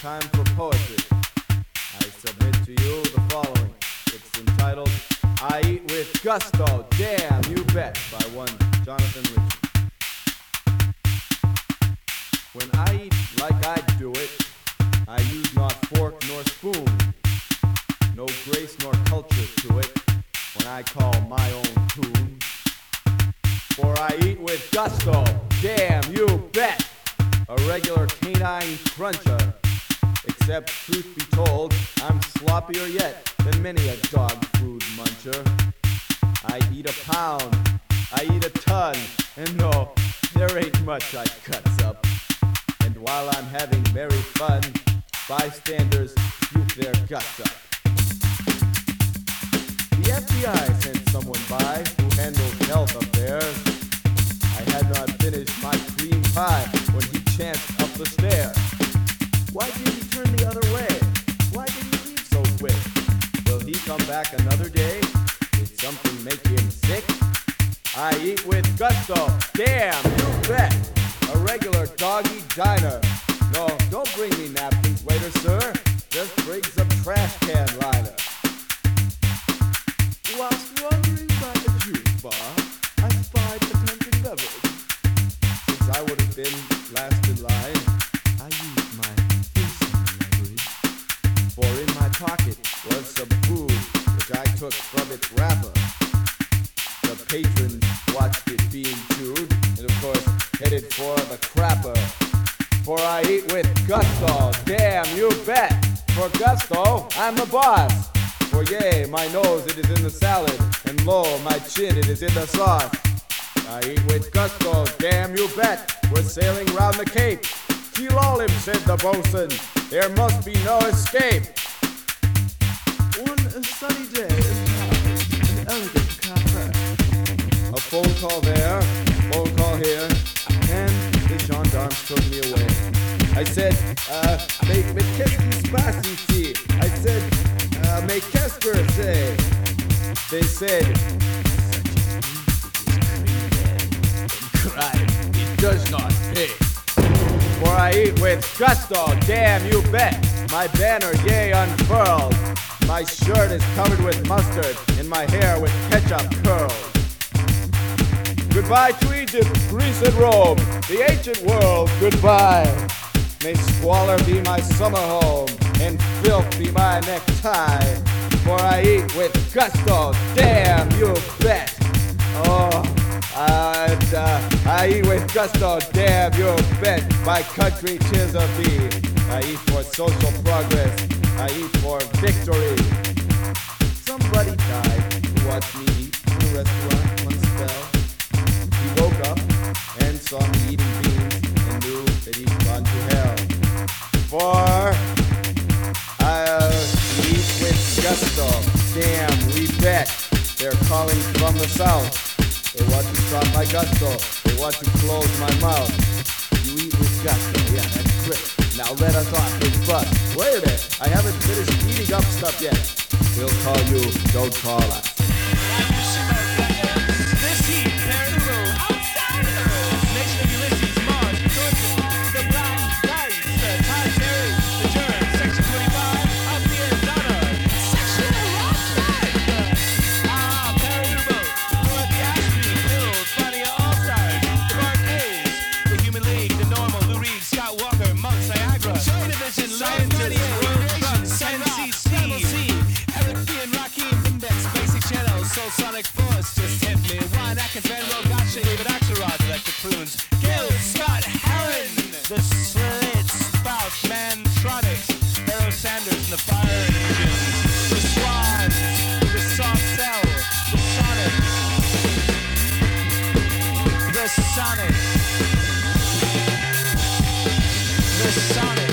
time for poetry. I submit to you the following. It's entitled, I Eat With Gusto, Damn You Bet, by one Jonathan Richman. When I eat like I do it, I use not fork nor spoon, no grace nor culture to it, when I call my own tune. For I eat with gusto, damn you bet, a regular canine cruncher. Except, truth be told, I'm sloppier yet than many a dog food muncher. I eat a pound, I eat a ton, and no, there ain't much I cuts up. And while I'm having merry fun, bystanders puke their guts up. The FBI sent someone by who handles health affairs. I had not finished my cream pie when he chanced up the stairs. Why did he turn the other way? Why did he leave so quick? Will he come back another day? Did something make him sick? I eat with gusto, damn, you bet. A regular doggy diner. No, don't bring me napkins, waiter, sir. Just bring some trash can liner. Whilst wandering by the juice bar, I spied the tempting beverage. Since I would have been last in line, I used my facing leverage. For in my pocket was some food which I took from its wrapper. The patrons watched it being chewed, and of course headed for the crapper. For I eat with gusto, damn you bet. For gusto, I'm the boss. For yea, my nose it is in the salad, and lo, my chin it is in the sauce. I eat with gusto, damn you bet. We're sailing round the Cape. Keel all him, said the bosun. There must be no escape. One sunny day, an elegant cafe. A phone call there, phone call here, and the gendarmes took me away. I said, mais qu'est-ce qui se passe ici? I said, mais qu'est-ce que c'est? They said, crime, it does not pay. For I eat with gusto, damn you bet. My banner, yea, unfurled. My shirt is covered with mustard, and my hair with ketchup curled. Goodbye to Egypt, Greece, and Rome, the ancient world, goodbye. May squalor be my summer home, and filth be my necktie. For I eat with gusto, damn you bet. Oh, I eat with gusto, damn you bet. My country, 'tis of thee. I eat for social progress, I eat for victory. Somebody died who watched me eat in a restaurant one spell. He woke up and saw me eating beans and knew that he'd gone to hell. For I'll eat with gusto, damn we bet. They're calling from the south. They want to stop my gusto, they want to close my mouth. You eat with gusto, yeah, that's great. Now let us off his butt. Wait a minute, I haven't finished eating up stuff yet. We'll call you, don't call us. This heat, pair the room, outside of the room. Nation of Ulysses, Mars, Thornton, the Black Lights, the Todd Terry, the Germ, Section 25, up the Arizona, Section of Rockside. Perry the Boat, North the Ashby, Hills, Funny All-Stars, the Barcades, the Human League, the Normal, Lou Reed, Scott Walker, Monk, Niagara, Show Division, Scientist, Road Truck, Tennessee, Steve, Eric B. and Rakim, Index, Basic Channel, Soul Sonic Force, Just Hit Me, Wine, Atkins, Van Rowe, Gotcha, David Axelrod, Electric Prunes, Gil, Scott, Heron, The Slits, Spout, Mantronics, Harold Sanders, and the Fire Engines, The Swans, The Soft Cell, The Sonic, The Sonic, The Sonic.